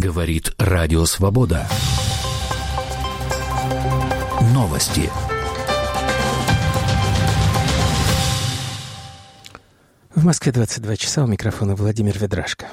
Говорит Радио Свобода. Новости. В Москве 22 часа, у микрофона Владимир Ведрашко.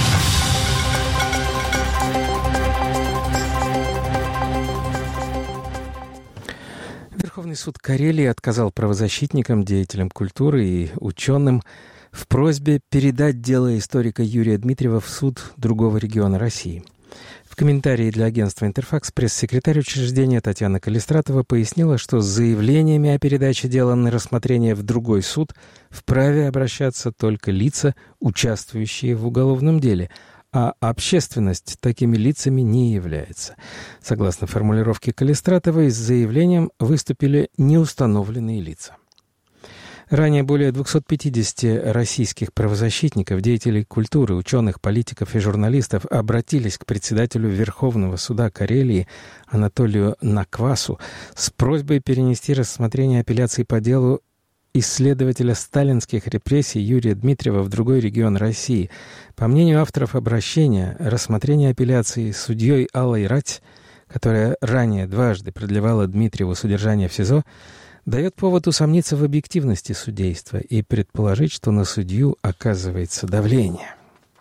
Верховный суд Карелии отказал правозащитникам, деятелям культуры и ученым в просьбе передать дело историка Юрия Дмитриева в суд другого региона России. В комментарии для агентства «Интерфакс» пресс-секретарь учреждения Татьяна Калистратова пояснила, что с заявлениями о передаче дела на рассмотрение в другой суд вправе обращаться только лица, участвующие в уголовном деле, а общественность такими лицами не является. Согласно формулировке Калистратовой, с заявлением выступили неустановленные лица. Ранее более 250 российских правозащитников, деятелей культуры, ученых, политиков и журналистов обратились к председателю Верховного суда Карелии Анатолию Наквасу с просьбой перенести рассмотрение апелляции по делу исследователя сталинских репрессий Юрия Дмитриева в другой регион России. По мнению авторов обращения, рассмотрение апелляции судьей Аллой Рать, которая ранее дважды продлевала Дмитриеву содержание в СИЗО, дает повод усомниться в объективности судейства и предположить, что на судью оказывается давление.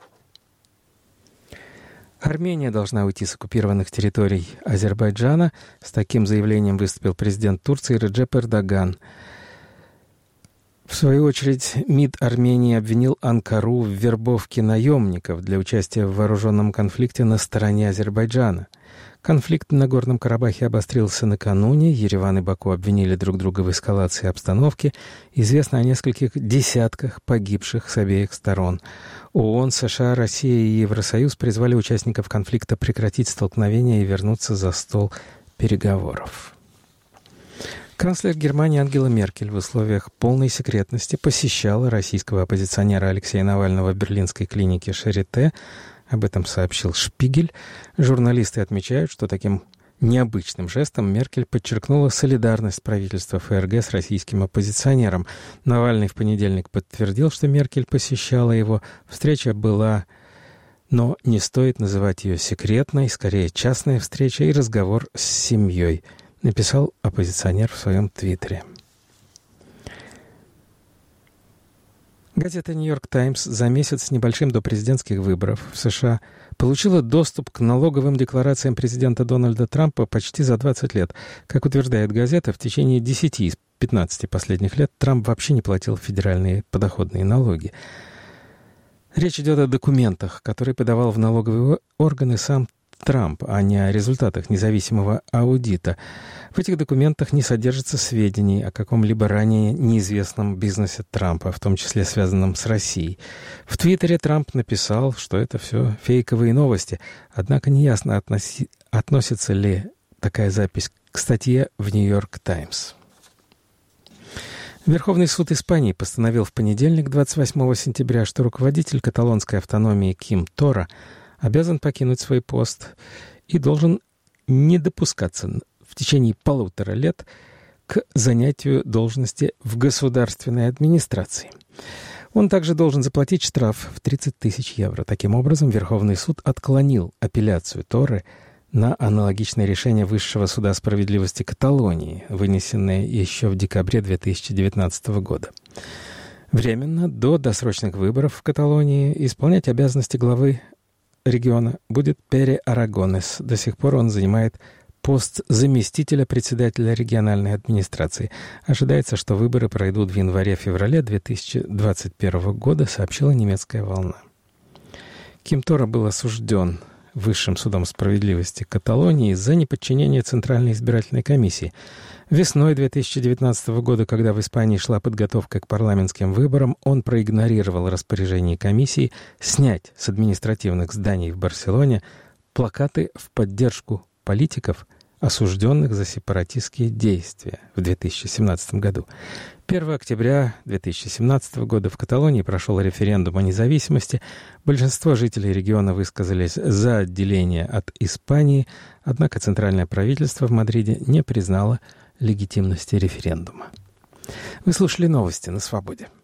Армения должна уйти с оккупированных территорий Азербайджана. С таким заявлением выступил президент Турции Реджеп Эрдоган. В свою очередь, МИД Армении обвинил Анкару в вербовке наемников для участия в вооруженном конфликте на стороне Азербайджана. Конфликт на Горном Карабахе обострился накануне. Ереван и Баку обвинили друг друга в эскалации обстановки. Известно о нескольких десятках погибших с обеих сторон. ООН, США, Россия и Евросоюз призвали участников конфликта прекратить столкновения и вернуться за стол переговоров. Канцлер Германии Ангела Меркель в условиях полной секретности посещала российского оппозиционера Алексея Навального в берлинской клинике Шарите. Об этом сообщил Шпигель. Журналисты отмечают, что таким необычным жестом Меркель подчеркнула солидарность правительства ФРГ с российским оппозиционером. Навальный в понедельник подтвердил, что Меркель посещала его. Встреча была, но не стоит называть ее секретной, скорее частная встреча и разговор с семьей, написал оппозиционер в своем твиттере. Газета «Нью-Йорк Таймс» за месяц с небольшим до президентских выборов в США получила доступ к налоговым декларациям президента Дональда Трампа почти за 20 лет. Как утверждает газета, в течение 10 из 15 последних лет Трамп вообще не платил федеральные подоходные налоги. Речь идет о документах, которые подавал в налоговые органы сам Трамп, а не о результатах независимого аудита. В этих документах не содержится сведений о каком-либо ранее неизвестном бизнесе Трампа, в том числе связанном с Россией. В Твиттере Трамп написал, что это все фейковые новости, однако неясно, относится ли такая запись к статье в «Нью-Йорк Таймс». Верховный суд Испании постановил в понедельник, 28 сентября, что руководитель каталонской автономии Ким Тора обязан покинуть свой пост и должен не допускаться в течение 1,5 лет к занятию должности в государственной администрации. Он также должен заплатить штраф в 30 тысяч евро. Таким образом, Верховный суд отклонил апелляцию Торы на аналогичное решение Высшего суда справедливости Каталонии, вынесенное еще в декабре 2019 года. Временно, до досрочных выборов в Каталонии, исполнять обязанности главы региона будет Пере Арагонес. До сих пор он занимает пост заместителя председателя региональной администрации. Ожидается, что выборы пройдут в январе-феврале 2021 года, сообщила немецкая «Волна». Ким Тора был осужден Высшим судом справедливости Каталонии за неподчинение Центральной избирательной комиссии. Весной 2019 года, когда в Испании шла подготовка к парламентским выборам, он проигнорировал распоряжение комиссии снять с административных зданий в Барселоне плакаты в поддержку политиков, осужденных за сепаратистские действия в 2017 году. 1 октября 2017 года в Каталонии прошел референдум о независимости. Большинство жителей региона высказались за отделение от Испании, однако центральное правительство в Мадриде не признало легитимности референдума. Вы слушали новости на «Свободе».